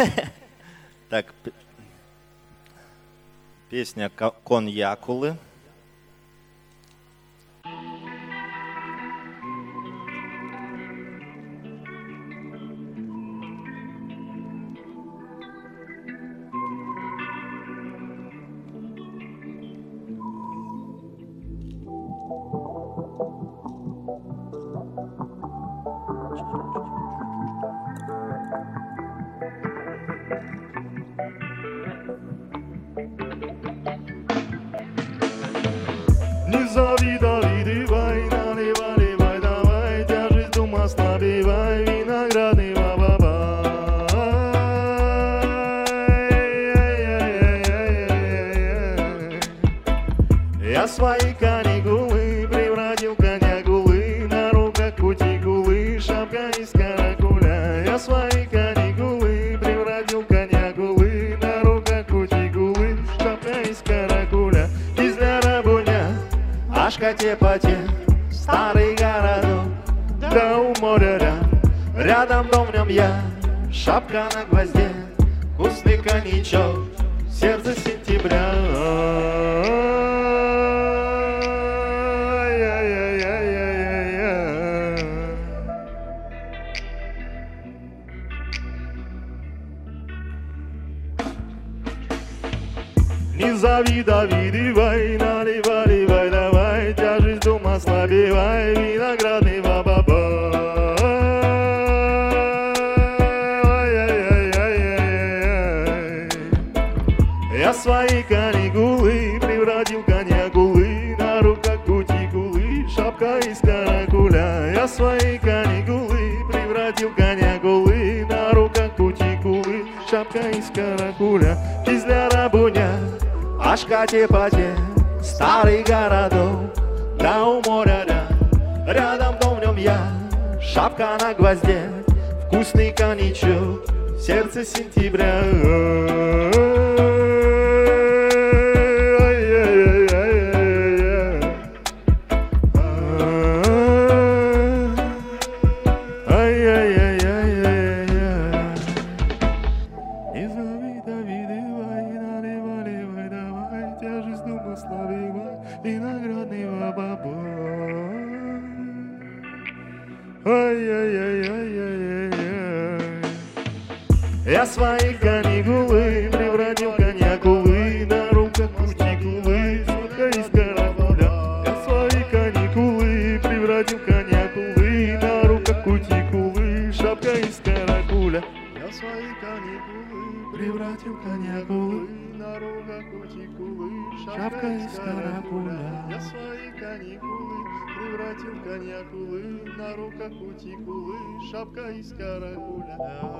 Так, песня «Коньякулы». Не завидовай, наливай, давай, тяжесть дум ослабевай, виноградный бабабай. Я свои каникулы превратил в коньякулы, на руках кутикулы, шапка из каракуля. Я свои каникулы превратил в коньякулы, на руках кутикулы, шапка из каракуля. Ашкате-пате, старый городок, да у моря рядом дом в нем я, шапка на гвозде, вкусный коньячок, сердце сентября. Не завидовай, наливай, давай, тяжесть дум ослабевай, виноградный бабабай. Я свои каникулы превратил в коньякулы, на руках кутикулы, шапка из каракуля. Я свои каникулы превратил в коньякулы, на руках кутикулы, шапка из каракуля. Кизляра-буня, Ашкате-пате, старый городок, да у моря рядом дом в нем я, шапка на гвозде, вкусный коньячок, сердце сентября. Тяжесть дум ослабевай, виноградный бабабай. Ай-яй-яй-яй-яй-яй. Я свои каникулы превратил в коньякулы, на руках кутикулы, шапка из каракуля. Я свои каникулы превратил в коньякулы, на руках кутикулы, шапка из каракуля. Я свои каникулы превратил в коньякулы, на руках кутикулы, шапка из каракуля. Я свои каникулы превратил в коньякулы, на руках кутикулы, шапка из каракуля.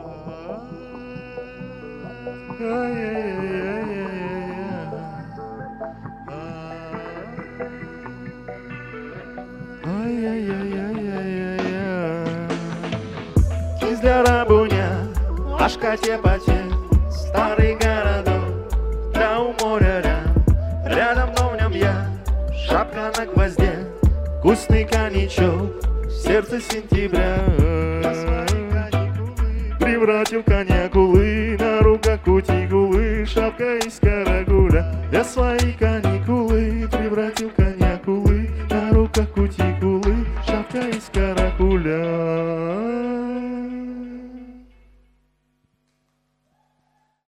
Кизляра-буня, Ашкате-пате, старый городок, да у моря рядом дом в нем я, шапка на гвозде, вкусный коньячок, сердце сентября. Превратил коньякулы, на руках кутикулы, шапка из каракуля. Я свои каникулы